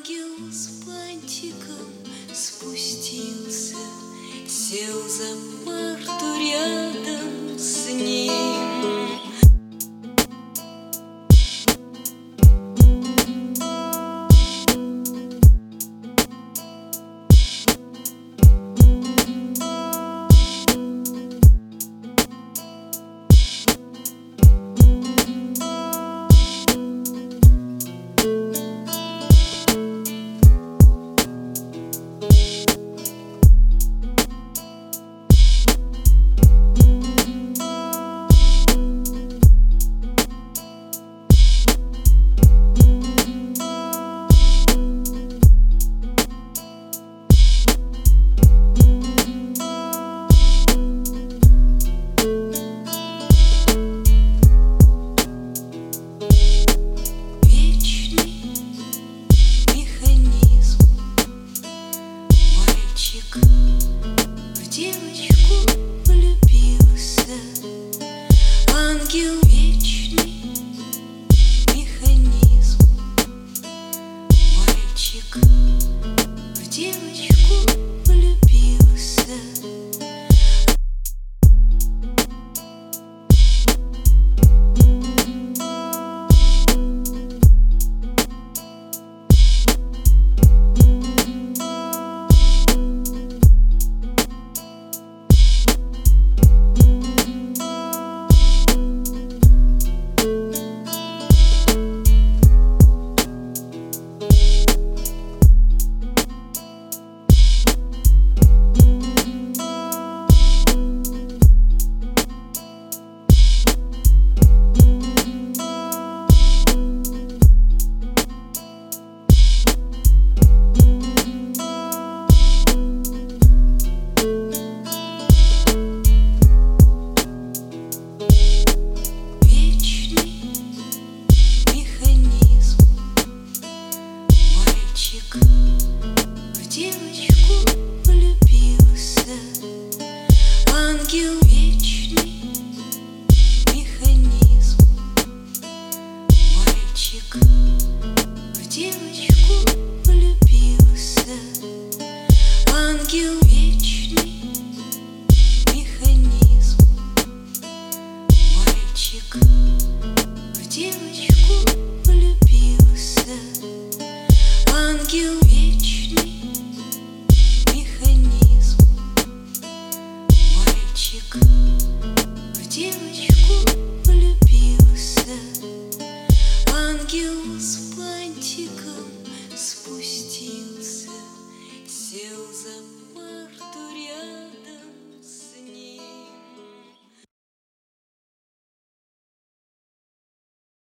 Ангел с бантиком спустился, сел за парту рядом с ним. В девочку влюбился. Ангел вечный механизм. Мальчик в девочку влюбился. В девочку влюбился. Ангел вечный механизм. Мальчик в девочку влюбился. Ангел вечный механизм. Мальчик в девочку влюбился. Ангел вечный механизм. Мальчик в девочку